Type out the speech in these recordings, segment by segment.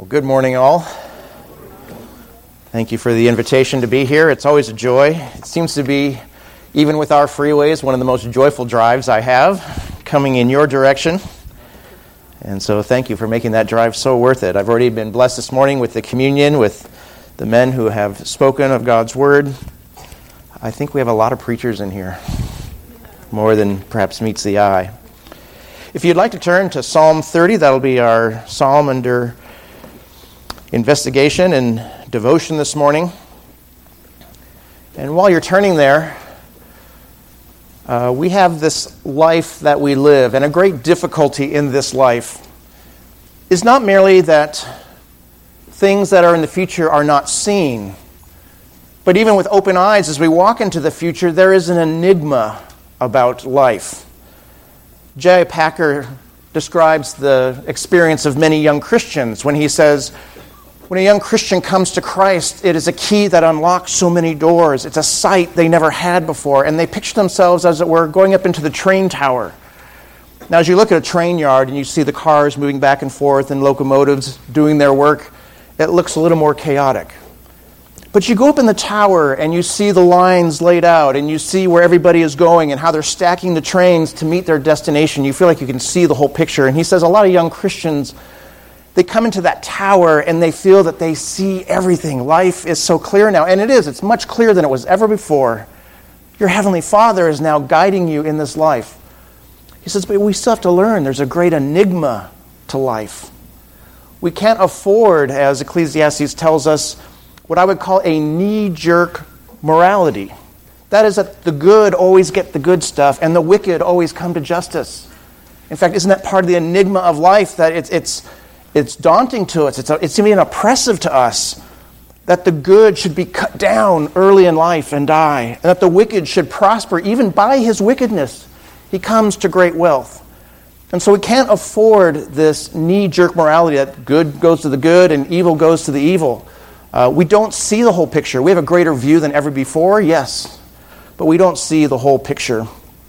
Well, good morning, all. Thank you for the invitation to be here. It's always a joy. It seems to be, even with our freeways, one of the most joyful drives I have, coming in your direction. And so thank you for making that drive so worth it. I've already been blessed this morning with the communion, with the men who have spoken of God's Word. I think we have a lot of preachers in here, more than perhaps meets the eye. If you'd like to turn to Psalm 30, that'll be our psalm under investigation and devotion this morning. And while you're turning there, we have this life that we live, and a great difficulty in this life is not merely that things that are in the future are not seen, but even with open eyes, as we walk into the future, there is an enigma about life. J.I. Packer describes the experience of many young Christians when he says, when a young Christian comes to Christ, it is a key that unlocks so many doors. It's a sight they never had before, and they picture themselves, as it were, going up into the train tower. Now, as you look at a train yard and you see the cars moving back and forth and locomotives doing their work, it looks a little more chaotic. But you go up in the tower and you see the lines laid out and you see where everybody is going and how they're stacking the trains to meet their destination. You feel like you can see the whole picture. And he says a lot of young Christians, they come into that tower and they feel that they see everything. Life is so clear now. And it is. It's much clearer than it was ever before. Your Heavenly Father is now guiding you in this life. He says, but we still have to learn. There's a great enigma to life. We can't afford, as Ecclesiastes tells us, what I would call a knee-jerk morality. That is that the good always get the good stuff and the wicked always come to justice. In fact, isn't that part of the enigma of life, that it's daunting to us, it's even oppressive to us, that the good should be cut down early in life and die, and that the wicked should prosper even by his wickedness. He comes to great wealth. And so we can't afford this knee-jerk morality that good goes to the good and evil goes to the evil. We don't see the whole picture. We have a greater view than ever before, yes, but we don't see the whole picture.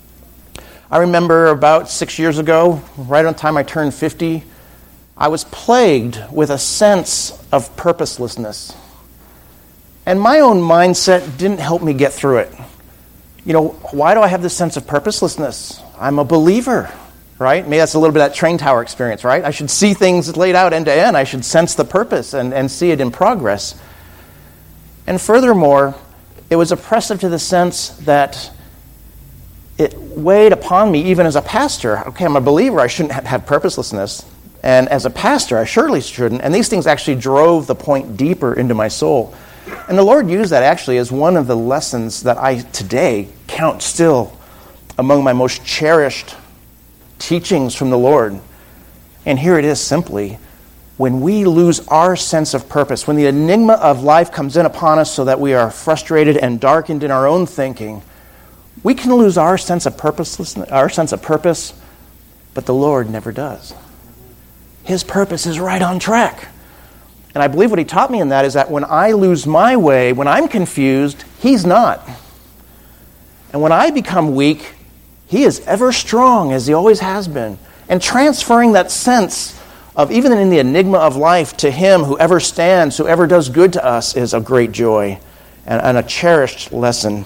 I remember about 6 years ago, right on the time I turned 50, I was plagued with a sense of purposelessness. And my own mindset didn't help me get through it. You know, why do I have this sense of purposelessness? I'm a believer, right? Maybe that's a little bit of that train tower experience, right? I should see things laid out end to end. I should sense the purpose and see it in progress. And furthermore, it was oppressive to the sense that it weighed upon me even as a pastor. Okay, I'm a believer. I shouldn't have purposelessness. And as a pastor, I surely shouldn't. And these things actually drove the point deeper into my soul. And the Lord used that actually as one of the lessons that I today count still among my most cherished teachings from the Lord. And here it is simply, when we lose our sense of purpose, when the enigma of life comes in upon us so that we are frustrated and darkened in our own thinking, we can lose our sense of purpose, but the Lord never does. His purpose is right on track. And I believe what he taught me in that is that when I lose my way, when I'm confused, he's not. And when I become weak, he is ever strong, as he always has been. And transferring that sense of, even in the enigma of life, to him, whoever stands, whoever does good to us, is a great joy and a cherished lesson.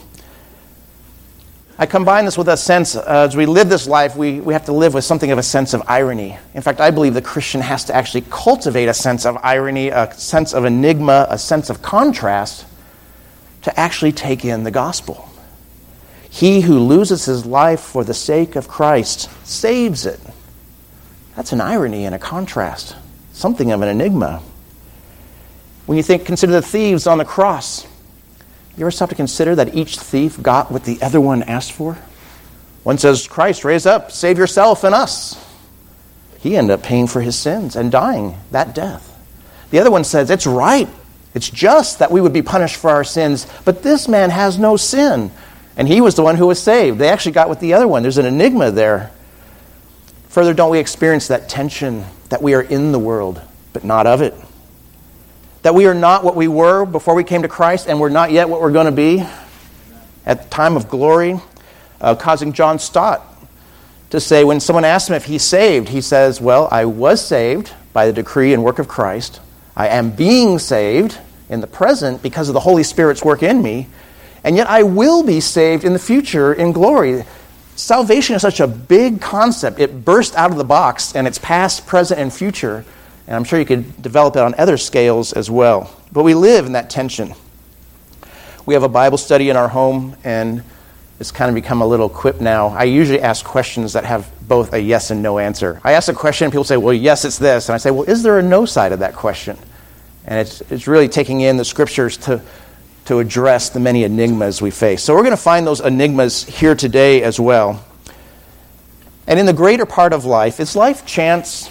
I combine this with a sense, as we live this life, we have to live with something of a sense of irony. In fact, I believe the Christian has to actually cultivate a sense of irony, a sense of enigma, a sense of contrast, to actually take in the gospel. He who loses his life for the sake of Christ saves it. That's an irony and a contrast, something of an enigma. When you consider the thieves on the cross, you ever stop to consider that each thief got what the other one asked for? One says, Christ, raise up, save yourself and us. He ended up paying for his sins and dying that death. The other one says, it's right, it's just that we would be punished for our sins, but this man has no sin. And he was the one who was saved. They actually got with the other one. There's an enigma there. Further, don't we experience that tension that we are in the world, but not of it? That we are not what we were before we came to Christ, and we're not yet what we're going to be at the time of glory, causing John Stott to say, when someone asks him if he's saved, he says, well, I was saved by the decree and work of Christ, I am being saved in the present because of the Holy Spirit's work in me, and yet I will be saved in the future in glory. Salvation is such a big concept. It burst out of the box, and it's past, present, and future. And I'm sure you could develop it on other scales as well. But we live in that tension. We have a Bible study in our home, and it's kind of become a little quip now. I usually ask questions that have both a yes and no answer. I ask a question, and people say, well, yes, it's this. And I say, well, is there a no side of that question? And it's really taking in the scriptures to address the many enigmas we face. So we're going to find those enigmas here today as well. And in the greater part of life, is life chance?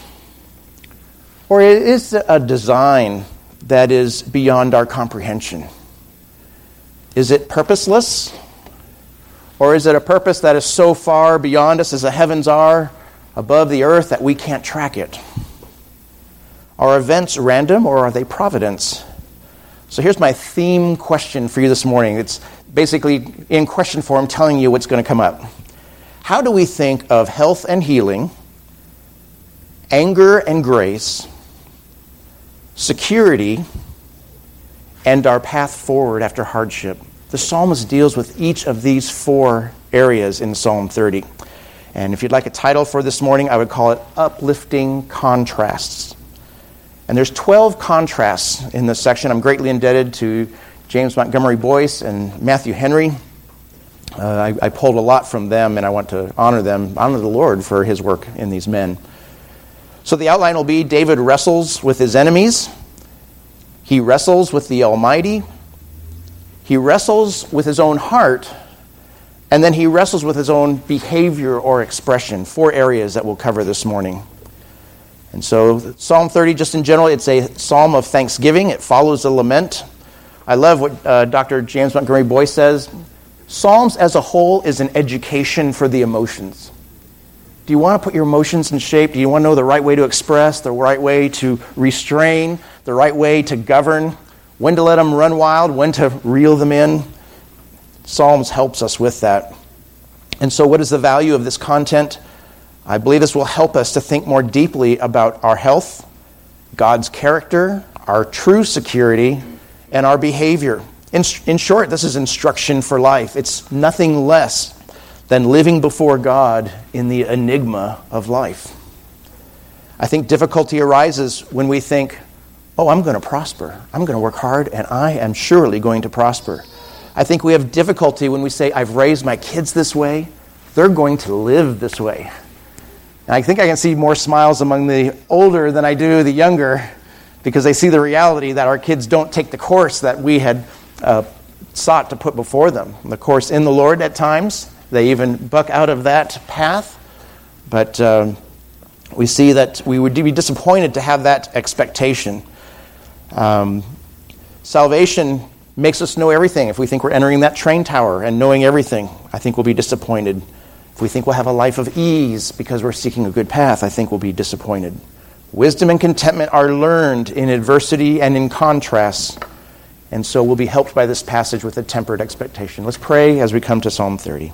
Or is it a design that is beyond our comprehension? Is it purposeless? Or is it a purpose that is so far beyond us as the heavens are above the earth that we can't track it? Are events random or are they providence? So here's my theme question for you this morning. It's basically in question form telling you what's going to come up. How do we think of health and healing, anger and grace, security, and our path forward after hardship? The psalmist deals with each of these four areas in Psalm 30. And if you'd like a title for this morning, I would call it Uplifting Contrasts. And there's 12 contrasts in this section. I'm greatly indebted to James Montgomery Boyce and Matthew Henry. I pulled a lot from them, and I want to honor them, honor the Lord for his work in these men. So the outline will be David wrestles with his enemies. He wrestles with the Almighty. He wrestles with his own heart. And then he wrestles with his own behavior or expression. 4 areas that we'll cover this morning. And so Psalm 30, just in general, it's a psalm of thanksgiving. It follows a lament. I love what Dr. James Montgomery Boyce says. Psalms as a whole is an education for the emotions. Do you want to put your emotions in shape? Do you want to know the right way to express, the right way to restrain, the right way to govern, when to let them run wild, when to reel them in? Psalms helps us with that. And so what is the value of this content? I believe this will help us to think more deeply about our health, God's character, our true security, and our behavior. In short, this is instruction for life. It's nothing less than living before God in the enigma of life. I think difficulty arises when we think, oh, I'm going to prosper. I'm going to work hard, and I am surely going to prosper. I think we have difficulty when we say, I've raised my kids this way. They're going to live this way. And I think I can see more smiles among the older than I do the younger, because they see the reality that our kids don't take the course that we had sought to put before them. The course in the Lord at times. They even buck out of that path. But we see that we would be disappointed to have that expectation. Salvation makes us know everything. If we think we're entering that train tower and knowing everything, I think we'll be disappointed. If we think we'll have a life of ease because we're seeking a good path, I think we'll be disappointed. Wisdom and contentment are learned in adversity and in contrast. And so we'll be helped by this passage with a tempered expectation. Let's pray as we come to Psalm 30.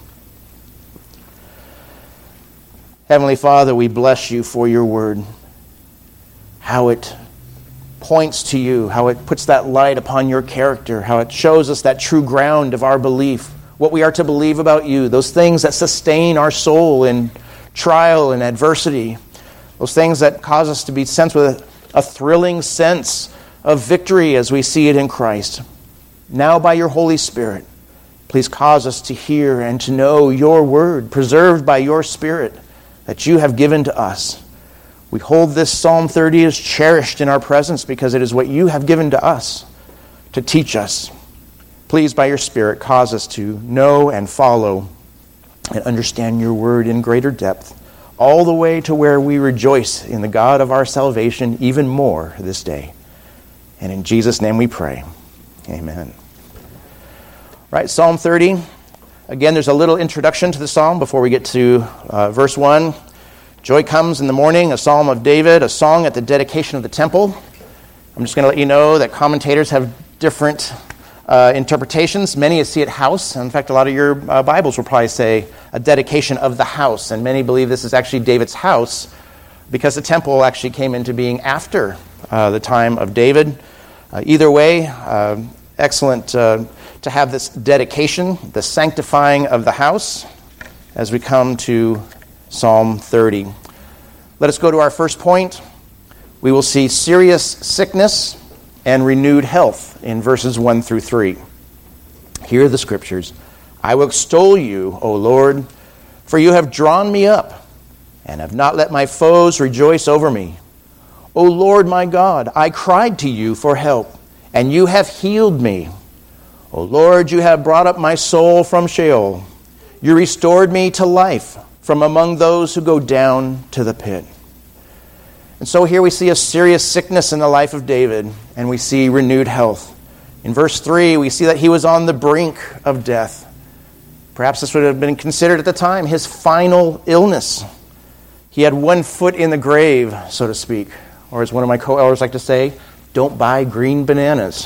Heavenly Father, we bless you for your word. How it points to you, how it puts that light upon your character, how it shows us that true ground of our belief, what we are to believe about you, those things that sustain our soul in trial and adversity, those things that cause us to be sensed with a thrilling sense of victory as we see it in Christ. Now by your Holy Spirit, please cause us to hear and to know your word, preserved by your Spirit that you have given to us. We hold this Psalm 30 as cherished in our presence because it is what you have given to us to teach us. Please, by your Spirit, cause us to know and follow and understand your word in greater depth, all the way to where we rejoice in the God of our salvation even more this day. And in Jesus' name we pray. Amen. Right, Psalm 30. Again, there's a little introduction to the psalm before we get to verse 1. Joy comes in the morning, a psalm of David, a song at the dedication of the temple. I'm just going to let you know that commentators have different interpretations. Many see it house. In fact, a lot of your Bibles will probably say a dedication of the house. And many believe this is actually David's house because the temple actually came into being after the time of David. Either way, excellent to have this dedication, the sanctifying of the house, as we come to Psalm 30. Let us go to our first point. We will see serious sickness and renewed health in verses 1 through 3. Hear the scriptures. I will extol you, O Lord, for you have drawn me up and have not let my foes rejoice over me. O Lord my God, I cried to you for help, and you have healed me. O Lord, you have brought up my soul from Sheol. You restored me to life from among those who go down to the pit. And so here we see a serious sickness in the life of David, and we see renewed health. In verse 3, we see that he was on the brink of death. Perhaps this would have been considered at the time his final illness. He had one foot in the grave, so to speak. Or as one of my co-elders like to say, don't buy green bananas.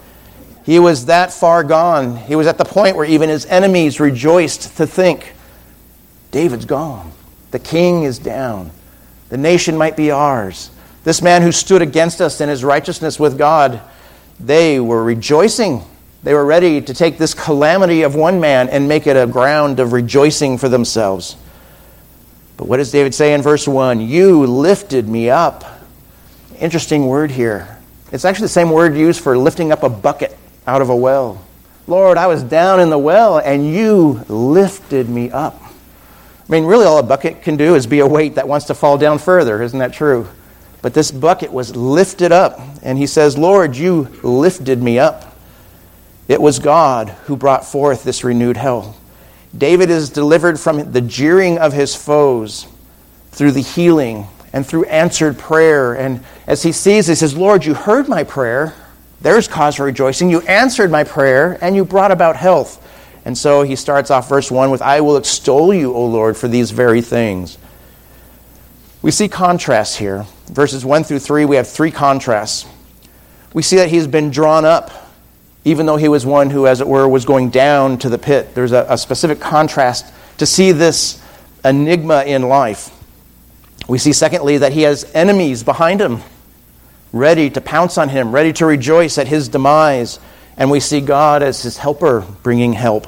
He was that far gone. He was at the point where even his enemies rejoiced to think, David's gone. The king is down. The nation might be ours. This man who stood against us in his righteousness with God, they were rejoicing. They were ready to take this calamity of one man and make it a ground of rejoicing for themselves. But what does David say in verse 1? You lifted me up. Interesting word here. It's actually the same word used for lifting up a bucket out of a well. Lord, I was down in the well and you lifted me up. I mean, really all a bucket can do is be a weight that wants to fall down further. Isn't that true? But this bucket was lifted up. And he says, Lord, you lifted me up. It was God who brought forth this renewed health. David is delivered from the jeering of his foes through the healing and through answered prayer. And as he sees, he says, Lord, you heard my prayer. There's cause for rejoicing. You answered my prayer and you brought about health. And so he starts off verse 1 with, I will extol you, O Lord, for these very things. We see contrasts here. Verses 1 through 3, we have three contrasts. We see that he's been drawn up, even though he was one who, as it were, was going down to the pit. There's a specific contrast to see this enigma in life. We see, secondly, that he has enemies behind him, ready to pounce on him, ready to rejoice at his demise. And we see God as his helper, bringing help.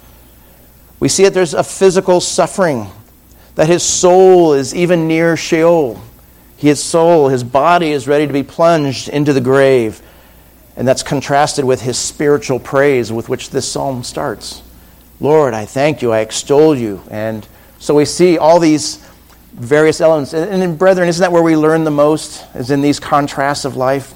We see that there's a physical suffering, that his soul is even near Sheol. His soul, his body is ready to be plunged into the grave. And that's contrasted with his spiritual praise with which this psalm starts. Lord, I thank you, I extol you. And so we see all these various elements. And brethren, isn't that where we learn the most, is in these contrasts of life?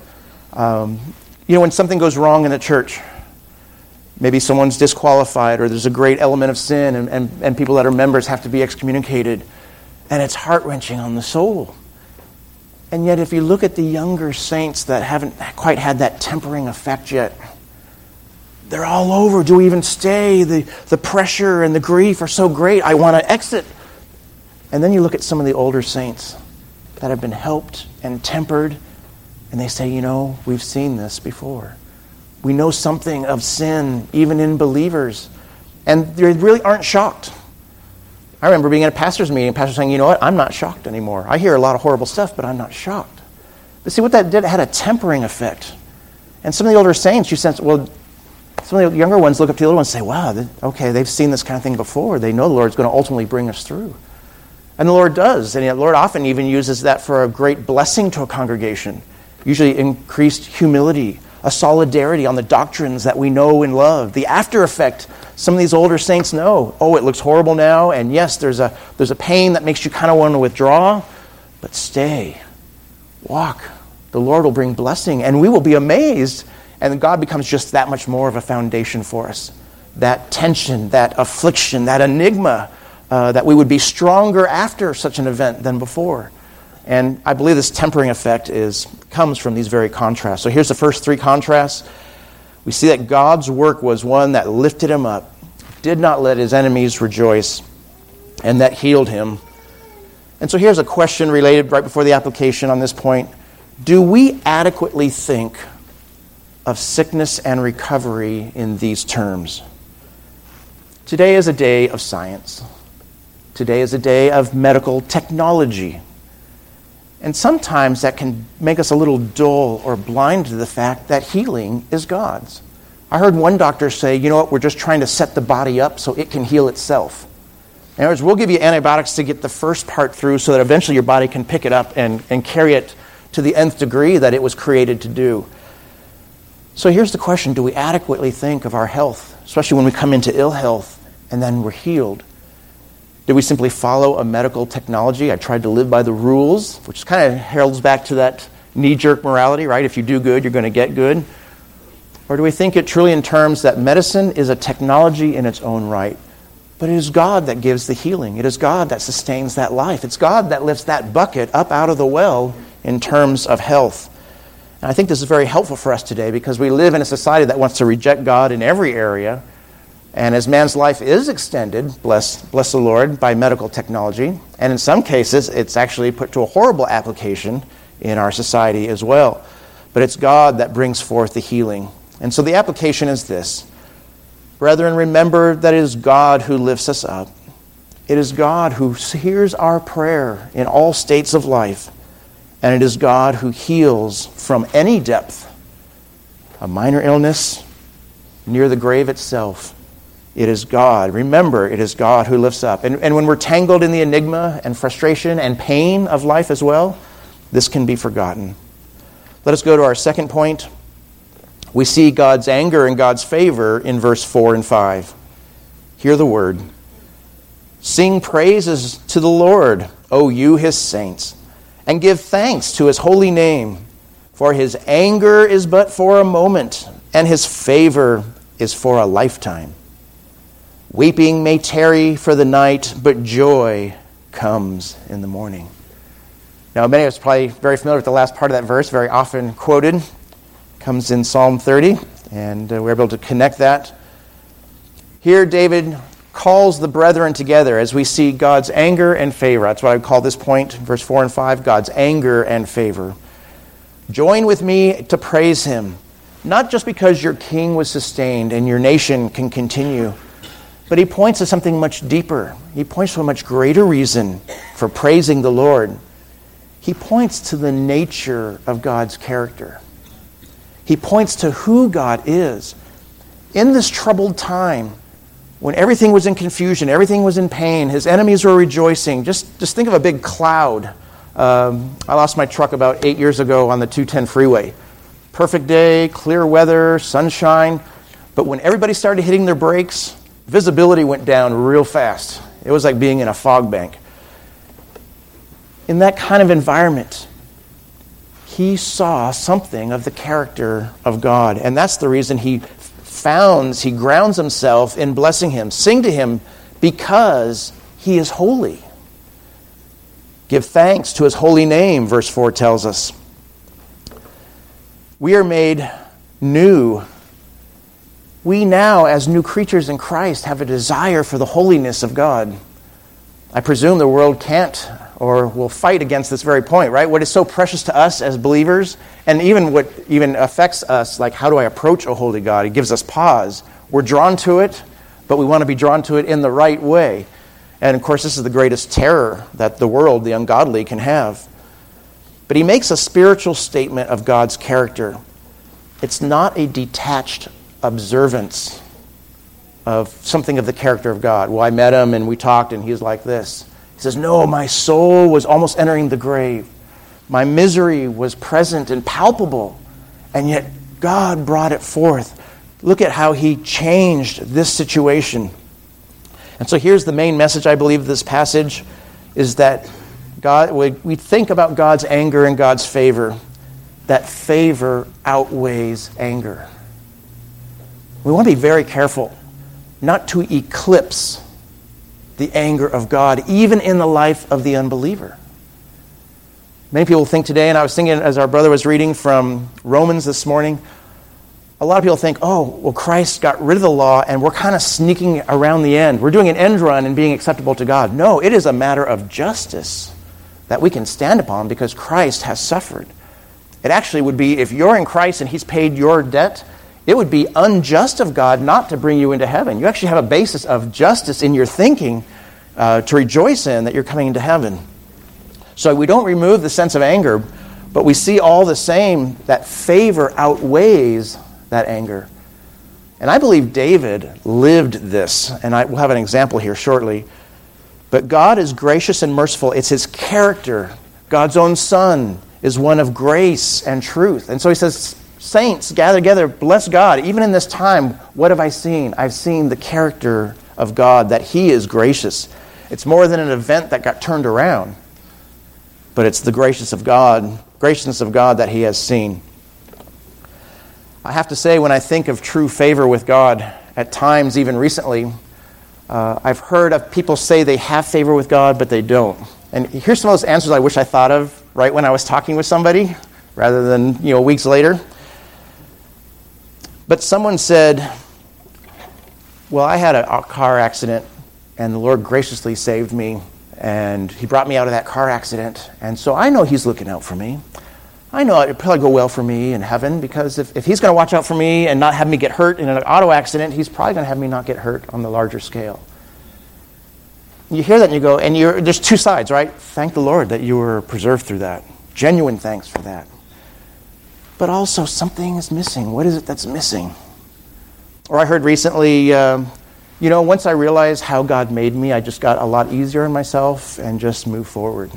When something goes wrong in a church, maybe someone's disqualified or there's a great element of sin and people that are members have to be excommunicated, and it's heart-wrenching on the soul. And yet if you look at the younger saints that haven't quite had that tempering effect yet, they're all over. Do we even stay? The pressure and the grief are so great. I want to exit. And then you look at some of the older saints that have been helped and tempered, and they say, we've seen this before. We know something of sin, even in believers. And they really aren't shocked. I remember being in a pastor's meeting, pastor saying, you know what, I'm not shocked anymore. I hear a lot of horrible stuff, but I'm not shocked. But see, what that did, it had a tempering effect. And some of the older saints, you sense, well, some of the younger ones look up to the older ones and say, wow, okay, they've seen this kind of thing before. They know the Lord's going to ultimately bring us through. And the Lord does. And the Lord often even uses that for a great blessing to a congregation. Usually increased humility, a solidarity on the doctrines that we know and love. The after effect, some of these older saints know, it looks horrible now, and yes, there's a pain that makes you kind of want to withdraw, but stay, walk. The Lord will bring blessing, and we will be amazed, and God becomes just that much more of a foundation for us. That tension, that affliction, that enigma, that we would be stronger after such an event than before. And I believe this tempering effect comes from these very contrasts. So here's the first three contrasts. We see that God's work was one that lifted him up, did not let his enemies rejoice, and that healed him. And so here's a question related right before the application on this point. Do we adequately think of sickness and recovery in these terms? Today is a day of science. Today is a day of medical technology. And sometimes that can make us a little dull or blind to the fact that healing is God's. I heard one doctor say, you know what, we're just trying to set the body up so it can heal itself. In other words, we'll give you antibiotics to get the first part through so that eventually your body can pick it up and carry it to the nth degree that it was created to do. So here's the question, do we adequately think of our health, especially when we come into ill health and then we're healed? Do we simply follow a medical technology? I tried to live by the rules, which kind of heralds back to that knee-jerk morality, right? If you do good, you're going to get good. Or do we think it truly in terms that medicine is a technology in its own right, but it is God that gives the healing. It is God that sustains that life. It's God that lifts that bucket up out of the well in terms of health. And I think this is very helpful for us today because we live in a society that wants to reject God in every area. And as man's life is extended, bless the Lord, by medical technology, and in some cases it's actually put to a horrible application in our society as well. But it's God that brings forth the healing. And so the application is this. Brethren, remember that it is God who lifts us up. It is God who hears our prayer in all states of life. And it is God who heals from any depth, a minor illness, near the grave itself. It is God. Remember, it is God who lifts up. And when we're tangled in the enigma and frustration and pain of life as well, this can be forgotten. Let us go to our second point. We see God's anger and God's favor in verse 4 and 5. Hear the word. Sing praises to the Lord, O you his saints, and give thanks to his holy name. For his anger is but for a moment, and his favor is for a lifetime. Weeping may tarry for the night, but joy comes in the morning. Now, many of us are probably very familiar with the last part of that verse, very often quoted. Comes in Psalm 30, and we're able to connect that. Here, David calls the brethren together as we see God's anger and favor. That's what I would call this point, verse 4 and 5, God's anger and favor. Join with me to praise him, not just because your king was sustained and your nation can continue, but he points to something much deeper. He points to a much greater reason for praising the Lord. He points to the nature of God's character. He points to who God is. In this troubled time, when everything was in confusion, everything was in pain, his enemies were rejoicing. Just think of a big cloud. I lost my truck about 8 years ago on the 210 freeway. Perfect day, clear weather, sunshine. But when everybody started hitting their brakes, visibility went down real fast. It was like being in a fog bank. In that kind of environment, he saw something of the character of God. And that's the reason he grounds himself in blessing him. Sing to him because he is holy. Give thanks to his holy name, verse 4 tells us. We are made new. We now, as new creatures in Christ, have a desire for the holiness of God. I presume the world can't or will fight against this very point, right? What is so precious to us as believers, and even what even affects us, like how do I approach a holy God? It gives us pause. We're drawn to it, but we want to be drawn to it in the right way. And of course, this is the greatest terror that the world, the ungodly, can have. But he makes a spiritual statement of God's character. It's not a detached observance of something of the character of God. Well, I met him and we talked and he was like this. He says, no, my soul was almost entering the grave. My misery was present and palpable, and yet God brought it forth. Look at how he changed this situation. And so here's the main message, I believe, of this passage, is that God, we think about God's anger and God's favor. That favor outweighs anger. We want to be very careful not to eclipse the anger of God, even in the life of the unbeliever. Many people think today, and I was thinking as our brother was reading from Romans this morning, a lot of people think, oh, well, Christ got rid of the law and we're kind of sneaking around the end. We're doing an end run and being acceptable to God. No, it is a matter of justice that we can stand upon because Christ has suffered. It actually would be, if you're in Christ and he's paid your debt, it would be unjust of God not to bring you into heaven. You actually have a basis of justice in your thinking to rejoice in that you're coming into heaven. So we don't remove the sense of anger, but we see all the same that favor outweighs that anger. And I believe David lived this, and we'll have an example here shortly. But God is gracious and merciful. It's his character. God's own Son is one of grace and truth. And so he says, saints, gather together, bless God. Even in this time, what have I seen? I've seen the character of God, that he is gracious. It's more than an event that got turned around, but it's the graciousness of God that he has seen. I have to say, when I think of true favor with God, at times, even recently, I've heard of people say they have favor with God, but they don't. And here's some of those answers I wish I thought of right when I was talking with somebody, rather than weeks later. But someone said, well, I had a car accident, and the Lord graciously saved me, and he brought me out of that car accident, and so I know he's looking out for me. I know it'll probably go well for me in heaven, because if he's going to watch out for me and not have me get hurt in an auto accident, he's probably going to have me not get hurt on the larger scale. You hear that and you go, and there's two sides, right? Thank the Lord that you were preserved through that. Genuine thanks for that. But also something is missing. What is it that's missing? Or I heard recently, once I realized how God made me, I just got a lot easier on myself and just moved forward.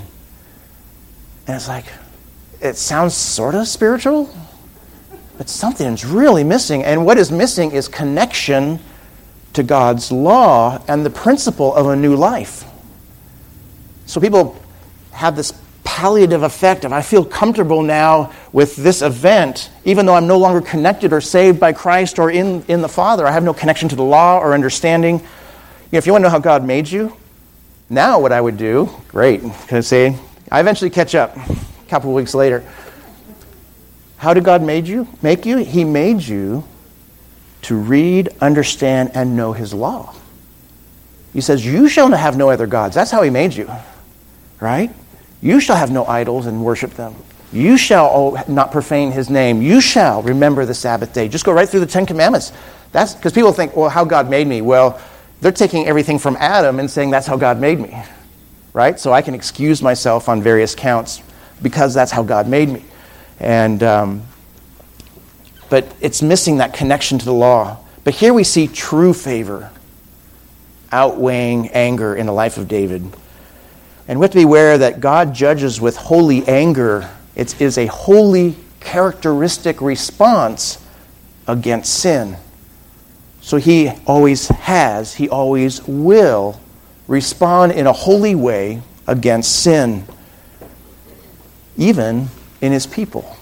And it's like, it sounds sort of spiritual, but something's really missing. And what is missing is connection to God's law and the principle of a new life. So people have this palliative effect of, I feel comfortable now with this event, even though I'm no longer connected or saved by Christ or in the Father. I have no connection to the law or understanding. If you want to know how God made you, now what I would do, great, because say, I eventually catch up a couple of weeks later. How did God make you? He made you to read, understand, and know his law. He says, you shall have no other gods. That's how he made you, right? You shall have no idols and worship them. You shall not profane his name. You shall remember the Sabbath day. Just go right through the Ten Commandments. That's because people think, well, how God made me. Well, they're taking everything from Adam and saying that's how God made me, right? So I can excuse myself on various counts because that's how God made me. And but it's missing that connection to the law. But here we see true favor outweighing anger in the life of David. And we have to be aware that God judges with holy anger. It is a holy characteristic response against sin. So he always has, he always will respond in a holy way against sin, even in his people.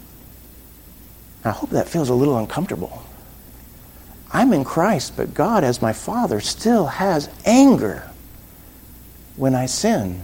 I hope that feels a little uncomfortable. I'm in Christ, but God, as my Father, still has anger when I sin.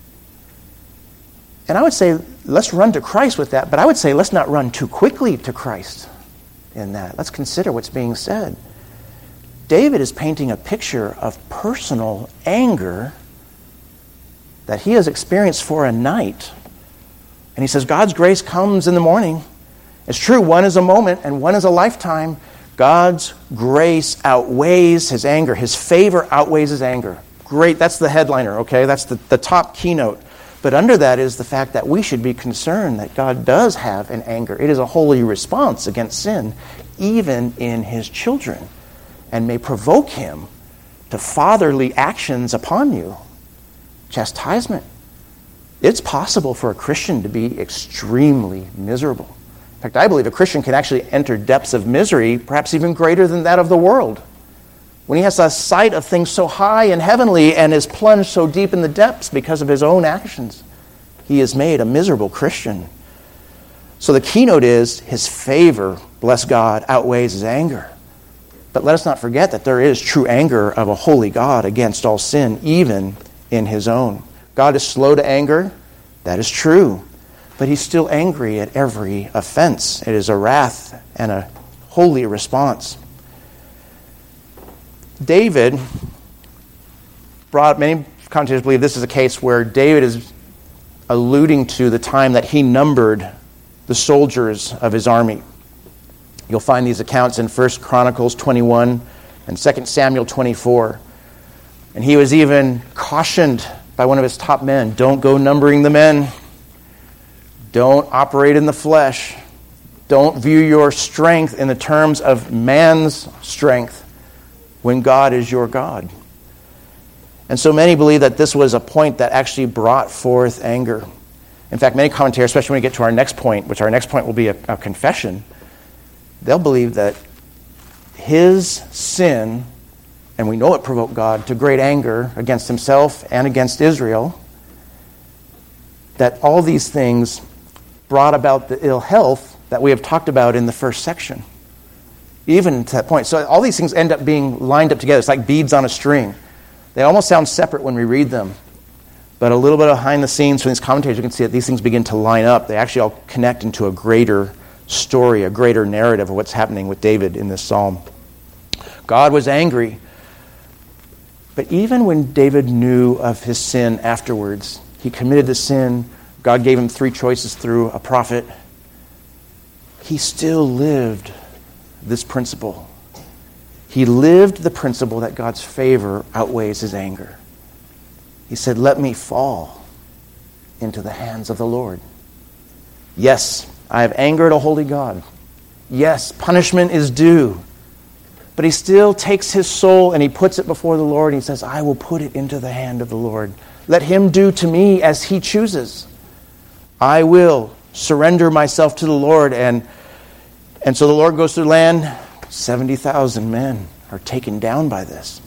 And I would say, let's run to Christ with that, but I would say, let's not run too quickly to Christ in that. Let's consider what's being said. David is painting a picture of personal anger that he has experienced for a night. And he says, God's grace comes in the morning. It's true, one is a moment and one is a lifetime. God's grace outweighs his anger. His favor outweighs his anger. Great, that's the headliner, okay? That's the top keynote. But under that is the fact that we should be concerned that God does have an anger. It is a holy response against sin, even in his children, and may provoke him to fatherly actions upon you. Chastisement. It's possible for a Christian to be extremely miserable. In fact, I believe a Christian can actually enter depths of misery, perhaps even greater than that of the world. When he has a sight of things so high and heavenly and is plunged so deep in the depths because of his own actions, he is made a miserable Christian. So the keynote is his favor, bless God, outweighs his anger. But let us not forget that there is true anger of a holy God against all sin, even in his own. God is slow to anger. That is true. But he's still angry at every offense. It is a wrath and a holy response. David many commentators believe this is a case where David is alluding to the time that he numbered the soldiers of his army. You'll find these accounts in 1 Chronicles 21 and 2 Samuel 24. And he was even cautioned by one of his top men. Don't go numbering the men. Don't operate in the flesh. Don't view your strength in the terms of man's strength when God is your God. And so many believe that this was a point that actually brought forth anger. In fact, many commentators, especially when we get to our next point, which our next point will be a confession, they'll believe that his sin, and we know it provoked God to great anger against himself and against Israel, that all these things brought about the ill health that we have talked about in the first section. Even to that point. So all these things end up being lined up together. It's like beads on a string. They almost sound separate when we read them. But a little bit behind the scenes from these commentators, you can see that these things begin to line up. They actually all connect into a greater story, a greater narrative of what's happening with David in this psalm. God was angry. But even when David knew of his sin afterwards, he committed the sin, God gave him 3 choices through a prophet, he still lived this principle. He lived the principle that God's favor outweighs his anger. He said, let me fall into the hands of the Lord. Yes, I have angered a holy God. Yes, punishment is due. But he still takes his soul and he puts it before the Lord and he says, I will put it into the hand of the Lord. Let him do to me as he chooses. I will surrender myself to the Lord. And so the Lord goes through the land. 70,000 men are taken down by this.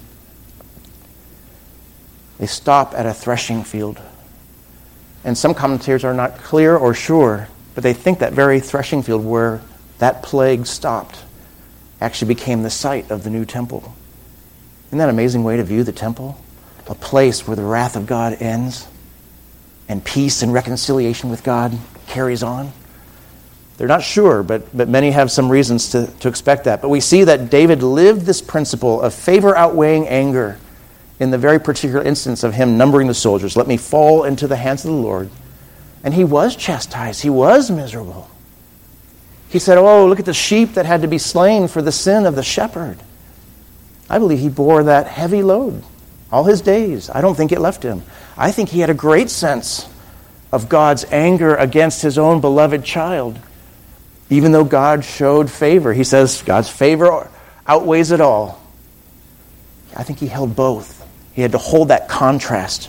They stop at a threshing field. And some commentators are not clear or sure, but they think that very threshing field where that plague stopped actually became the site of the new temple. Isn't that an amazing way to view the temple? A place where the wrath of God ends and peace and reconciliation with God carries on. They're not sure, but many have some reasons to expect that. But we see that David lived this principle of favor outweighing anger in the very particular instance of him numbering the soldiers. Let me fall into the hands of the Lord. And he was chastised. He was miserable. He said, oh, look at the sheep that had to be slain for the sin of the shepherd. I believe he bore that heavy load all his days. I don't think it left him. I think he had a great sense of God's anger against his own beloved child. Even though God showed favor. He says God's favor outweighs it all. I think he held both. He had to hold that contrast.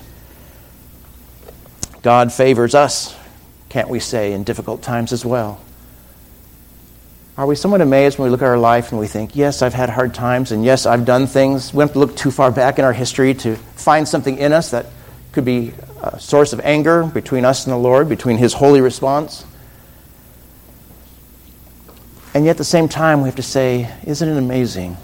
God favors us, can't we say, in difficult times as well. Are we somewhat amazed when we look at our life and we think, yes, I've had hard times, and yes, I've done things. We don't have to look too far back in our history to find something in us that could be a source of anger between us and the Lord, between his holy response. And yet at the same time, we have to say, isn't it amazing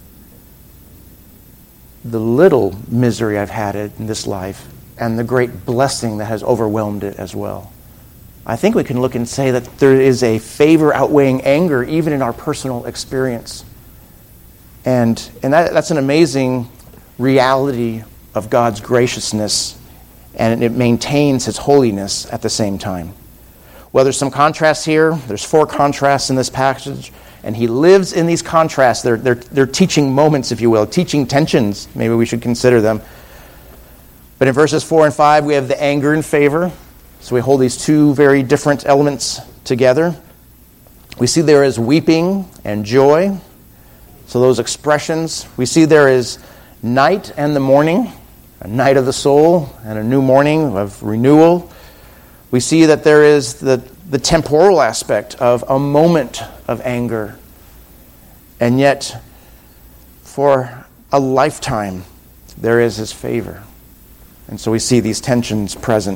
the little misery I've had in this life and the great blessing that has overwhelmed it as well? I think we can look and say that there is a favor outweighing anger even in our personal experience. And that's an amazing reality of God's graciousness, and it maintains his holiness at the same time. Well, there's some contrasts here. There's 4 contrasts in this passage, and he lives in these contrasts. They're teaching moments, if you will, teaching tensions. Maybe we should consider them. But in verses 4 and 5, we have the anger and favor. So we hold these 2 very different elements together. We see there is weeping and joy. So those expressions. We see there is night and the morning, a night of the soul and a new morning of renewal. We see that there is the temporal aspect of a moment of anger. And yet, for a lifetime, there is his favor. And so we see these tensions present.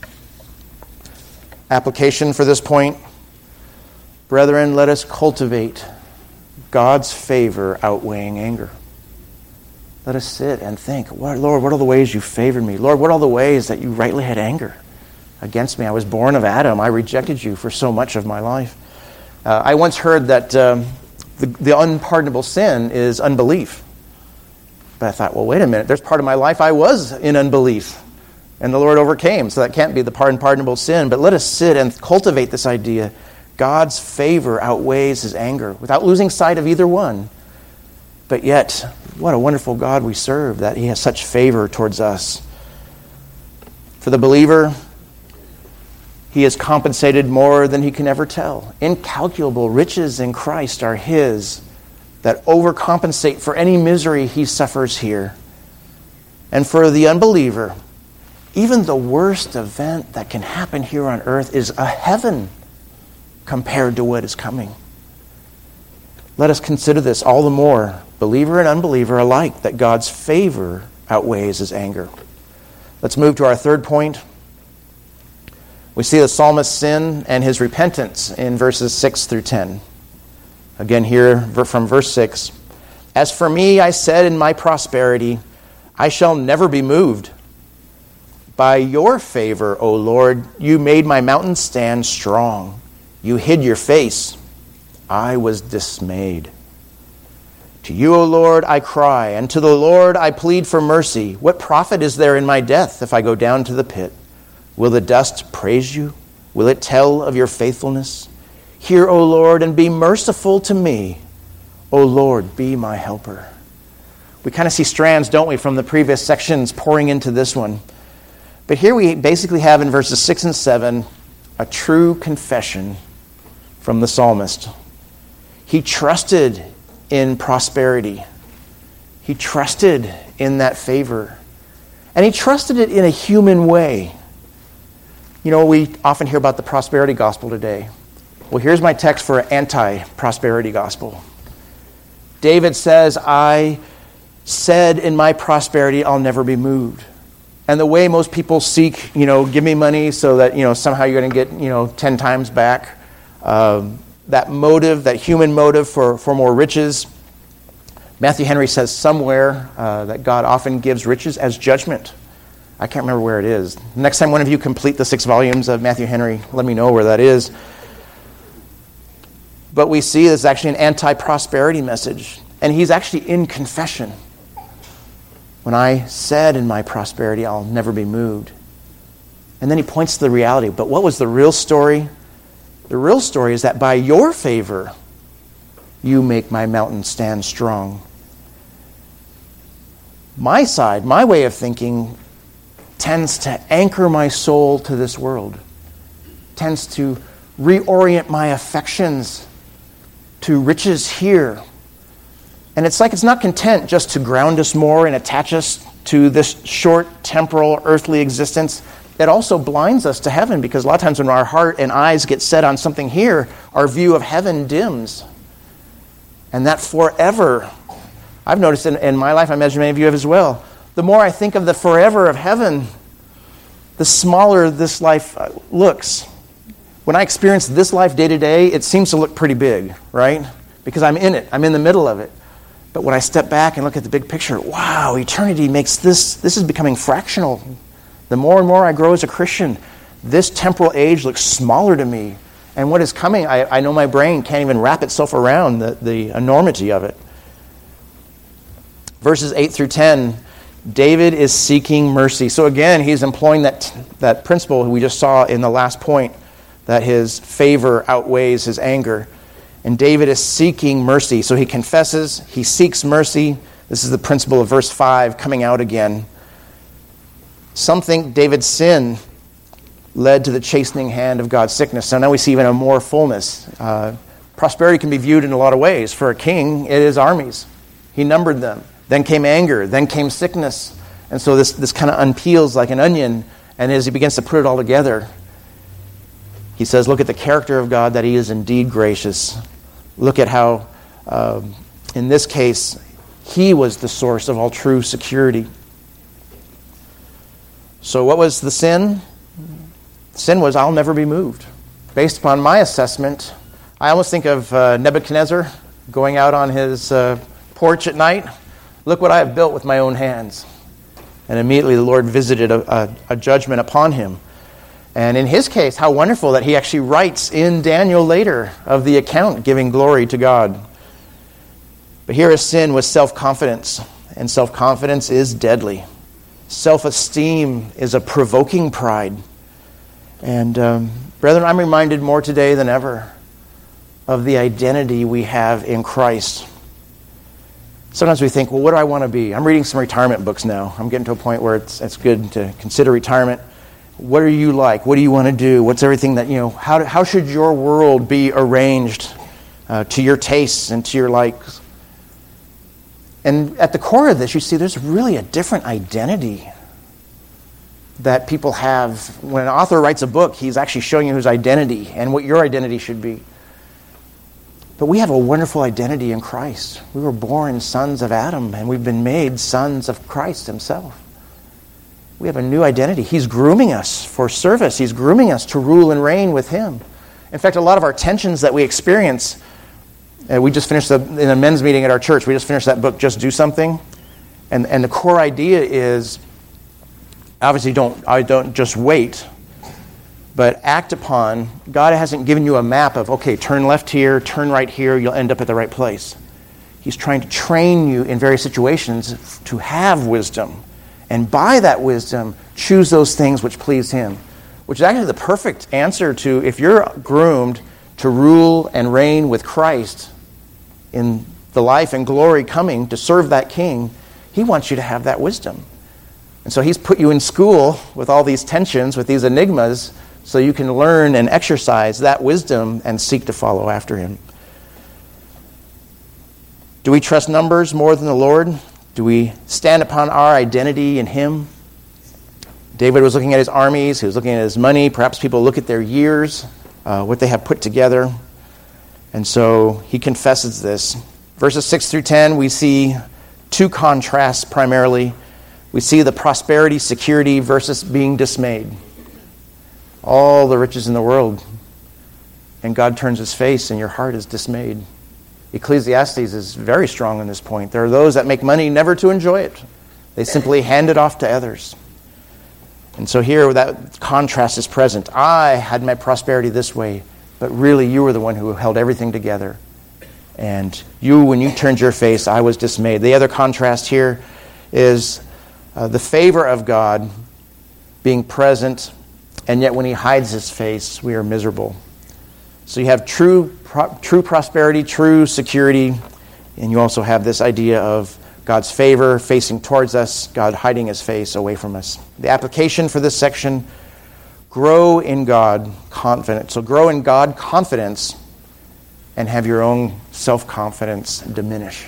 Application for this point. Brethren, let us cultivate God's favor outweighing anger. Let us sit and think, Lord, what are the ways you favored me? Lord, what are the ways that you rightly had anger against me? I was born of Adam. I rejected you for so much of my life. I once heard that the unpardonable sin is unbelief. But I thought, well, wait a minute. There's part of my life I was in unbelief. And the Lord overcame, so that can't be the unpardonable sin. But let us sit and cultivate this idea. God's favor outweighs his anger without losing sight of either one. But yet, what a wonderful God we serve, that he has such favor towards us. For the believer, he is compensated more than he can ever tell. Incalculable riches in Christ are his that overcompensate for any misery he suffers here. And for the unbeliever, even the worst event that can happen here on earth is a heaven compared to what is coming. Let us consider this all the more, believer and unbeliever alike, that God's favor outweighs his anger. Let's move to our third point. We see the psalmist's sin and his repentance in verses 6 through 10. Again here from verse 6. As for me, I said in my prosperity, I shall never be moved. By your favor, O Lord, you made my mountain stand strong. You hid your face. I was dismayed. To you, O Lord, I cry, and to the Lord I plead for mercy. What profit is there in my death if I go down to the pit? Will the dust praise you? Will it tell of your faithfulness? Hear, O Lord, and be merciful to me. O Lord, be my helper. We kind of see strands, don't we, from the previous sections pouring into this one. But here we basically have in verses 6 and 7 a true confession from the psalmist. He trusted in prosperity. He trusted in that favor. And he trusted it in a human way. You know, we often hear about the prosperity gospel today. Well, here's my text for an anti-prosperity gospel. David says, I said in my prosperity, I'll never be moved. And the way most people seek, give me money so that, somehow you're going to get, 10 times back. That motive, that human motive for more riches. Matthew Henry says somewhere that God often gives riches as judgment. I can't remember where it is. Next time one of you complete the 6 volumes of Matthew Henry, let me know where that is. But we see this is actually an anti-prosperity message. And he's actually in confession. When I said in my prosperity, I'll never be moved. And then he points to the reality. But what was the real story? The real story is that by your favor, you make my mountain stand strong. My side, my way of thinking, tends to anchor my soul to this world. Tends to reorient my affections to riches here. And it's like it's not content just to ground us more and attach us to this short, temporal, earthly existence. It also blinds us to heaven, because a lot of times when our heart and eyes get set on something here, our view of heaven dims. And that forever, I've noticed in my life, I imagine many of you have as well, the more I think of the forever of heaven, the smaller this life looks. When I experience this life day to day, it seems to look pretty big, right? Because I'm in it. I'm in the middle of it. But when I step back and look at the big picture, wow, eternity makes this is becoming fractional. The more and more I grow as a Christian, this temporal age looks smaller to me. And what is coming, I know my brain can't even wrap itself around the enormity of it. Verses 8 through 10, David is seeking mercy. So again, he's employing that principle we just saw in the last point, that his favor outweighs his anger. And David is seeking mercy. So he confesses, he seeks mercy. This is the principle of verse 5 coming out again. Some think David's sin led to the chastening hand of God's sickness. So now we see even a more fullness. Prosperity can be viewed in a lot of ways. For a king, it is armies. He numbered them. Then came anger. Then came sickness. And so this kind of unpeels like an onion. And as he begins to put it all together, he says, look at the character of God, that he is indeed gracious. Look at how, in this case, he was the source of all true security. So what was the sin? The sin was, I'll never be moved. Based upon my assessment, I almost think of Nebuchadnezzar going out on his porch at night. Look what I have built with my own hands. And immediately the Lord visited a judgment upon him. And in his case, how wonderful that he actually writes in Daniel later of the account giving glory to God. But here his sin was self-confidence, and self-confidence is deadly. Self-esteem is a provoking pride. And brethren, I'm reminded more today than ever of the identity we have in Christ. Sometimes we think, well, what do I want to be? I'm reading some retirement books now. I'm getting to a point where it's good to consider retirement. What are you like? What do you want to do? What's everything that, how should your world be arranged to your tastes and to your likes? And at the core of this, you see there's really a different identity that people have. When an author writes a book, he's actually showing you his identity and what your identity should be. But we have a wonderful identity in Christ. We were born sons of Adam, and we've been made sons of Christ himself. We have a new identity. He's grooming us for service. He's grooming us to rule and reign with him. In fact, a lot of our tensions that we experience, we just finished in a men's meeting at our church, we just finished that book, Just Do Something. And the core idea is, obviously don't just wait, but act upon. God hasn't given you a map of, okay, turn left here, turn right here, you'll end up at the right place. He's trying to train you in various situations to have wisdom. And by that wisdom, choose those things which please him. Which is actually the perfect answer to, if you're groomed to rule and reign with Christ in the life and glory coming to serve that king, he wants you to have that wisdom. And so he's put you in school with all these tensions, with these enigmas, so you can learn and exercise that wisdom and seek to follow after him. Do we trust numbers more than the Lord? Do we stand upon our identity in him? David was looking at his armies. He was looking at his money. Perhaps people look at their years, what they have put together. And so he confesses this. Verses 6 through 10, we see two contrasts primarily. We see the prosperity, security versus being dismayed. All the riches in the world. And God turns his face and your heart is dismayed. Ecclesiastes is very strong on this point. There are those that make money never to enjoy it. They simply hand it off to others. And so here that contrast is present. I had my prosperity this way, but really you were the one who held everything together. And you, when you turned your face, I was dismayed. The other contrast here is the favor of God being present, and yet when he hides his face, we are miserable. So you have true prosperity, true security, and you also have this idea of God's favor facing towards us, God hiding his face away from us. The application for this section, grow in God confidence. So grow in God confidence and have your own self-confidence diminish.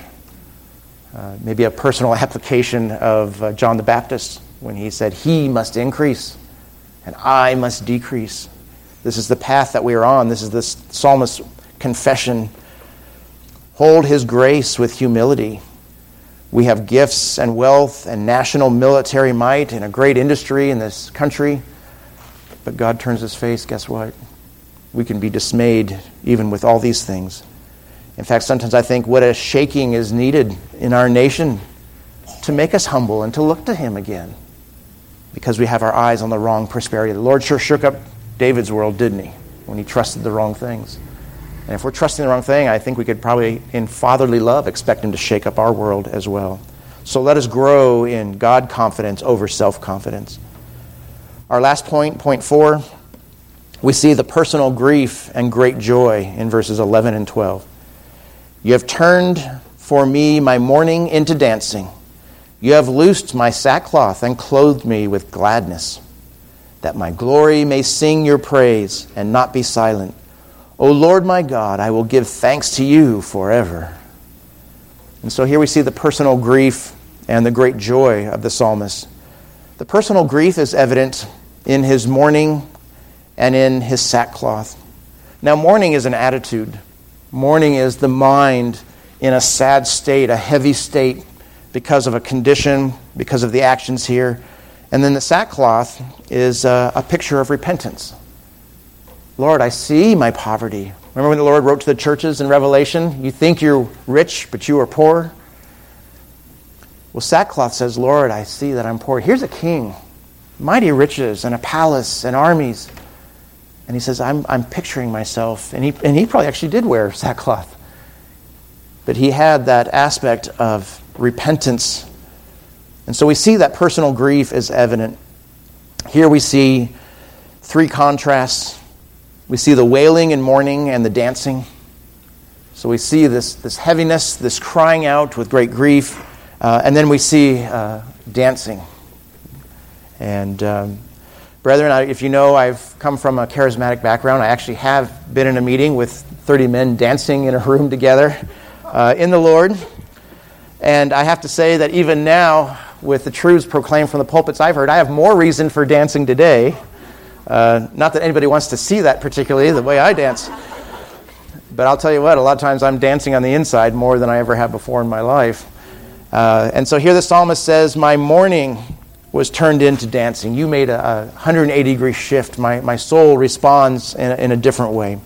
Maybe a personal application of John the Baptist when he said, he must increase and I must decrease. This is the path that we are on. This is the psalmist's confession. Hold his grace with humility. We have gifts and wealth and national military might and a great industry in this country. But God turns his face, guess what? We can be dismayed even with all these things. In fact, sometimes I think what a shaking is needed in our nation to make us humble and to look to him again. Because we have our eyes on the wrong prosperity. The Lord sure shook up David's world, didn't he? When he trusted the wrong things. And if we're trusting the wrong thing, I think we could probably, in fatherly love, expect him to shake up our world as well. So let us grow in God confidence over self-confidence. Our last point, point 4, we see the personal grief and great joy in verses 11 and 12. You have turned for me my mourning into dancing. You have loosed my sackcloth and clothed me with gladness, that my glory may sing your praise and not be silent. O Lord my God, I will give thanks to you forever. And so here we see the personal grief and the great joy of the psalmist. The personal grief is evident in his mourning and in his sackcloth. Now, mourning is an attitude. Mourning is the mind in a sad state, a heavy state, because of a condition, because of the actions here. And then the sackcloth is a picture of repentance. Lord, I see my poverty. Remember when the Lord wrote to the churches in Revelation, you think you're rich, but you are poor? Well, sackcloth says, Lord, I see that I'm poor. Here's a king, mighty riches and a palace and armies. And he says, I'm picturing myself. And he probably actually did wear sackcloth. But he had that aspect of repentance. And so we see that personal grief is evident. Here we see 3 contrasts. We see the wailing and mourning and the dancing. So we see this heaviness, this crying out with great grief. And then we see dancing. And Brethren, if you know, I've come from a charismatic background. I actually have been in a meeting with 30 men dancing in a room together in the Lord. And I have to say that even now, with the truths proclaimed from the pulpits I've heard, I have more reason for dancing today. Not that anybody wants to see that particularly, the way I dance. But I'll tell you what, a lot of times I'm dancing on the inside more than I ever have before in my life. And so here the psalmist says, my mourning was turned into dancing. You made a 180-degree shift. My soul responds in a different way.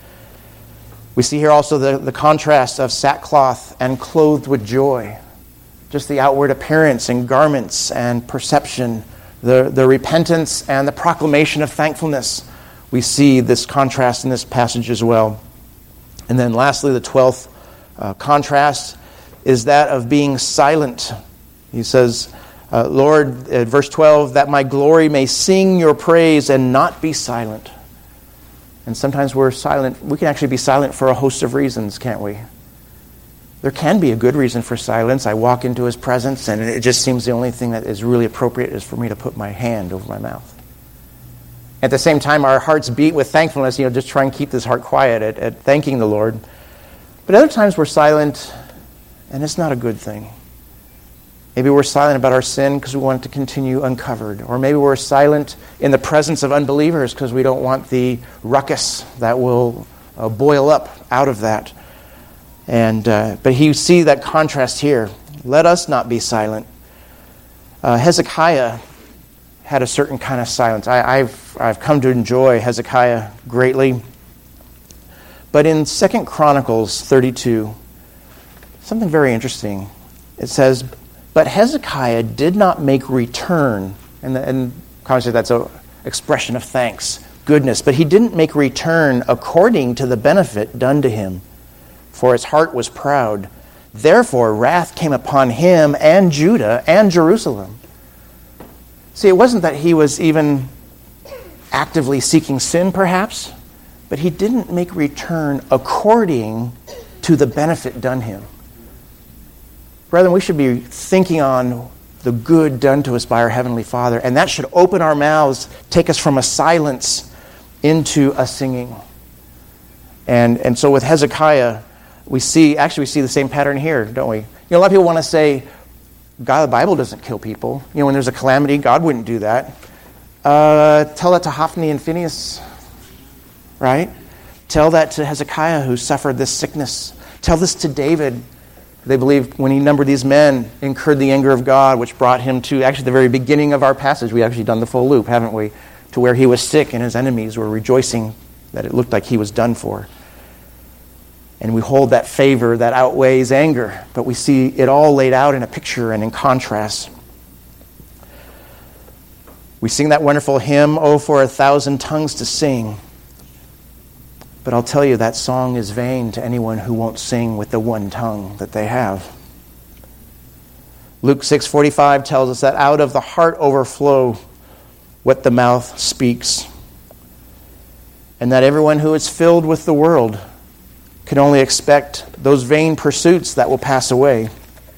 We see here also the contrast of sackcloth and clothed with joy. Just the outward appearance and garments and perception, the repentance and the proclamation of thankfulness. We see this contrast in this passage as well. And then lastly, the 12th contrast is that of being silent. He says, Lord, verse 12, that my glory may sing your praise and not be silent. And sometimes we're silent. We can actually be silent for a host of reasons, can't we? There can be a good reason for silence. I walk into his presence and it just seems the only thing that is really appropriate is for me to put my hand over my mouth. At the same time, our hearts beat with thankfulness, just try and keep this heart quiet at thanking the Lord. But other times we're silent and it's not a good thing. Maybe we're silent about our sin because we want it to continue uncovered. Or maybe we're silent in the presence of unbelievers because we don't want the ruckus that will boil up out of that. But you see that contrast here. Let us not be silent. Hezekiah had a certain kind of silence. I've come to enjoy Hezekiah greatly. But in 2 Chronicles 32, something very interesting. It says, but Hezekiah did not make return, and obviously that's an expression of thanks, goodness, but he didn't make return according to the benefit done to him, for his heart was proud. Therefore wrath came upon him and Judah and Jerusalem. See, it wasn't that he was even actively seeking sin, perhaps, but he didn't make return according to the benefit done him. Brethren, we should be thinking on the good done to us by our Heavenly Father, and that should open our mouths, take us from a silence into a singing. And so with Hezekiah, we see the same pattern here, don't we? A lot of people want to say, God, the Bible doesn't kill people. When there's a calamity, God wouldn't do that. Tell that to Hophni and Phinehas, right? Tell that to Hezekiah who suffered this sickness. Tell this to David. They believed when he numbered these men, incurred the anger of God, which brought him to actually the very beginning of our passage. We've actually done the full loop, haven't we? To where he was sick and his enemies were rejoicing that it looked like he was done for. And we hold that favor that outweighs anger, but we see it all laid out in a picture and in contrast. We sing that wonderful hymn, "Oh, for 1,000 tongues to sing." But I'll tell you, that song is vain to anyone who won't sing with the one tongue that they have. Luke 6:45 tells us that out of the heart overflow what the mouth speaks. And that everyone who is filled with the world can only expect those vain pursuits that will pass away.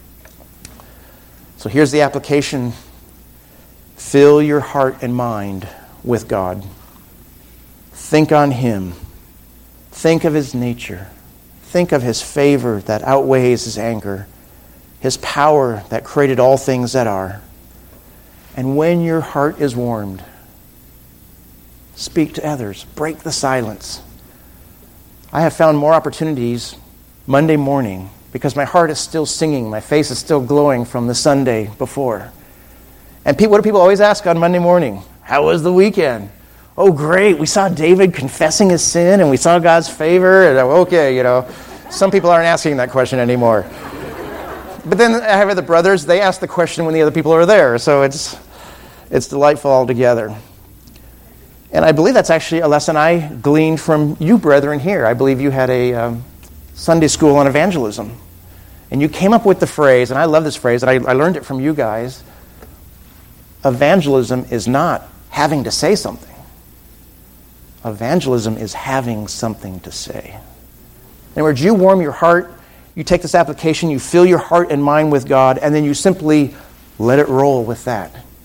So here's the application. Fill your heart and mind with God. Think on Him. Think of His nature. Think of His favor that outweighs His anger. His power that created all things that are. And when your heart is warmed, speak to others. Break the silence. I have found more opportunities Monday morning because my heart is still singing. My face is still glowing from the Sunday before. And what do people always ask on Monday morning? How was the weekend? Oh, great. We saw David confessing his sin and we saw God's favor. And okay, some people aren't asking that question anymore. But then I have other brothers, they ask the question when the other people are there. So it's delightful altogether. And I believe that's actually a lesson I gleaned from you brethren here. I believe you had a Sunday school on evangelism. And you came up with the phrase, and I love this phrase, and I learned it from you guys. Evangelism is not having to say something. Evangelism is having something to say. In other words, you warm your heart, you take this application, you fill your heart and mind with God, and then you simply let it roll with that.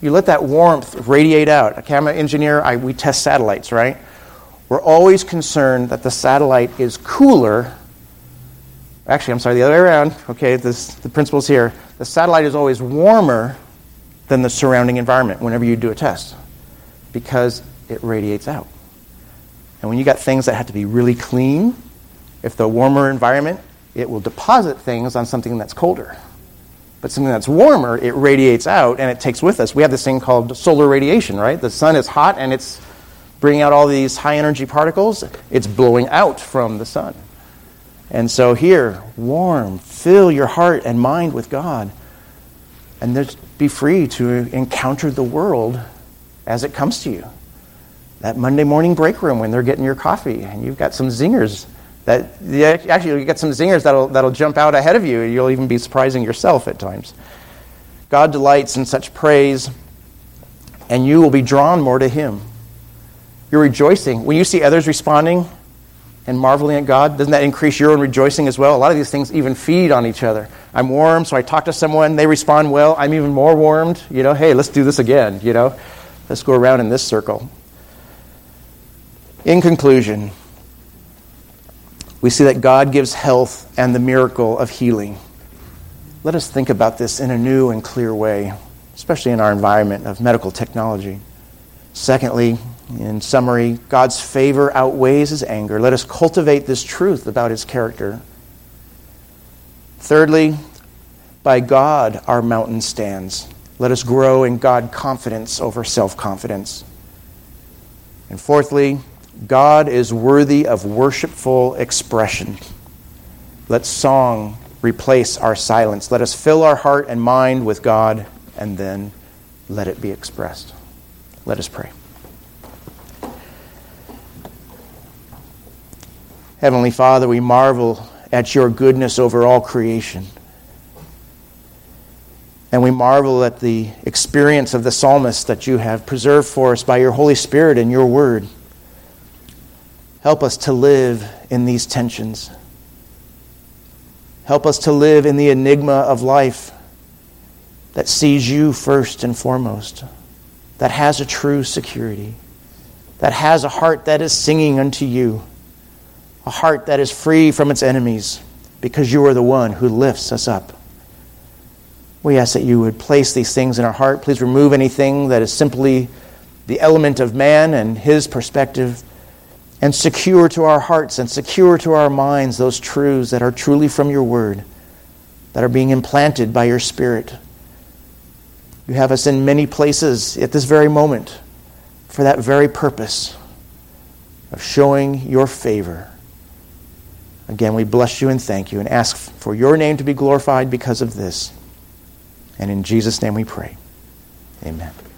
You let that warmth radiate out. A camera engineer, we test satellites, right? We're always concerned that the satellite is cooler. Actually, I'm sorry, the other way around. Okay, the principle's here. The satellite is always warmer than the surrounding environment whenever you do a test because it radiates out. And when you got things that have to be really clean, if the warmer environment, it will deposit things on something that's colder. But something that's warmer, it radiates out and it takes with us. We have this thing called solar radiation, right? The sun is hot and it's bringing out all these high energy particles. It's blowing out from the sun. And so here, warm, fill your heart and mind with God. And just be free to encounter the world as it comes to you. That Monday morning break room when they're getting your coffee and you've got some zingers. Actually, you get some zingers that'll jump out ahead of you. You'll even be surprising yourself at times. God delights in such praise, and you will be drawn more to Him. You're rejoicing. When you see others responding and marveling at God, doesn't that increase your own rejoicing as well? A lot of these things even feed on each other. I'm warm, so I talk to someone, they respond well, I'm even more warmed. Hey, let's do this again, Let's go around in this circle. In conclusion, we see that God gives health and the miracle of healing. Let us think about this in a new and clear way, especially in our environment of medical technology. Secondly, in summary, God's favor outweighs His anger. Let us cultivate this truth about His character. Thirdly, by God our mountain stands. Let us grow in God confidence over self-confidence. And fourthly, God is worthy of worshipful expression. Let song replace our silence. Let us fill our heart and mind with God, and then let it be expressed. Let us pray. Heavenly Father, we marvel at your goodness over all creation. And we marvel at the experience of the psalmist that you have preserved for us by your Holy Spirit and your word. Help us to live in these tensions. Help us to live in the enigma of life that sees you first and foremost, that has a true security, that has a heart that is singing unto you, a heart that is free from its enemies because you are the one who lifts us up. We ask that you would place these things in our heart. Please remove anything that is simply the element of man and his perspective, and secure to our hearts and secure to our minds those truths that are truly from your word, that are being implanted by your Spirit. You have us in many places at this very moment for that very purpose of showing your favor. Again, we bless you and thank you and ask for your name to be glorified because of this. And in Jesus' name we pray. Amen.